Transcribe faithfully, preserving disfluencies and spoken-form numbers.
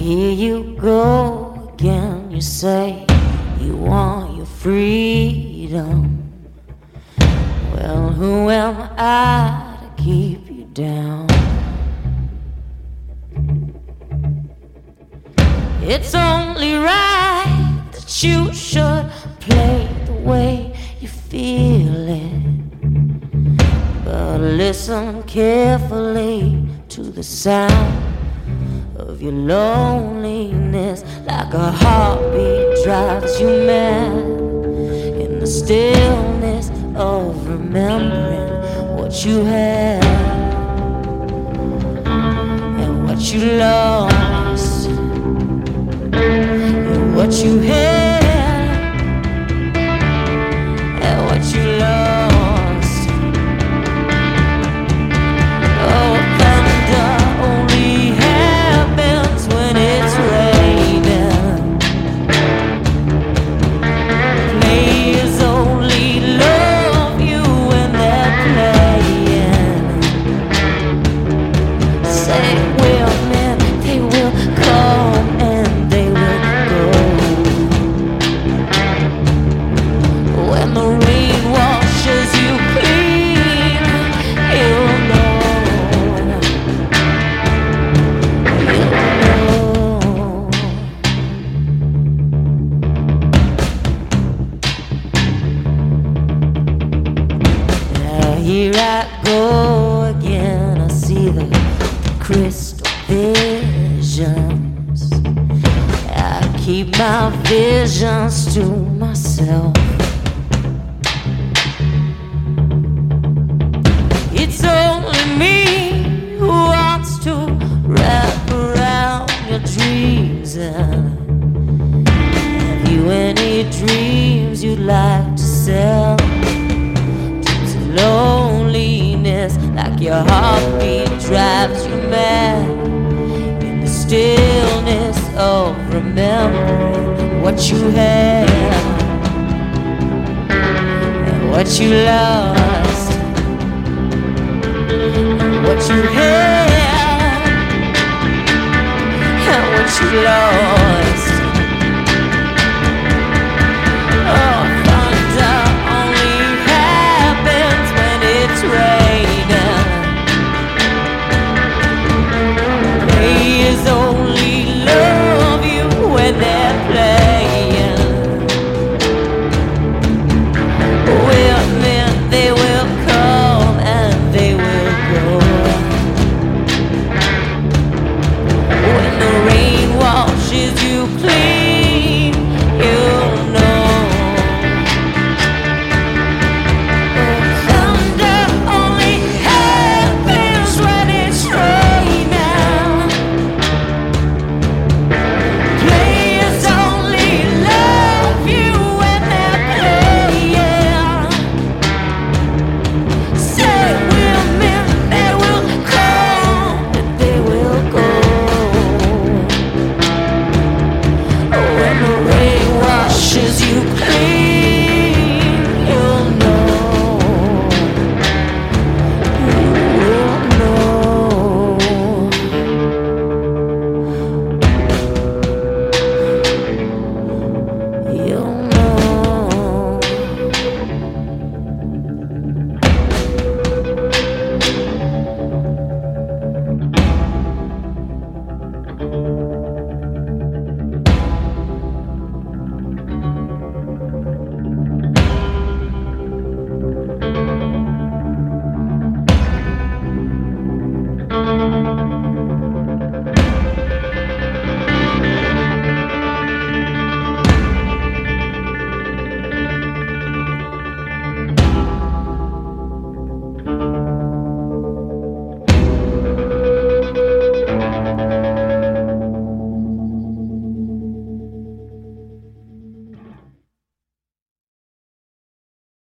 here you go again. You say you want your freedom. Well, who am I to keep you down? It's only right that you should play the way you feel it. But listen carefully to the sound of your loneliness. Like a heartbeat drives you mad in the stillness of remembering what you had and what you lost and what you had and what you lost. Oh, thunder only happens when it's raining. Players only love you when they're playing. Say women, they will come and they will go. When the rain washes you clean, you'll know. You'll know. Now here I go again. I see the crystal visions. I keep my visions to myself. It's only me who wants to wrap around your dreams. And have you any dreams you'd like to sell? Dreams of loneliness, like your heartbeat drives you mad in the stillness of remembering what you had and what you lost and what you had and what you lost.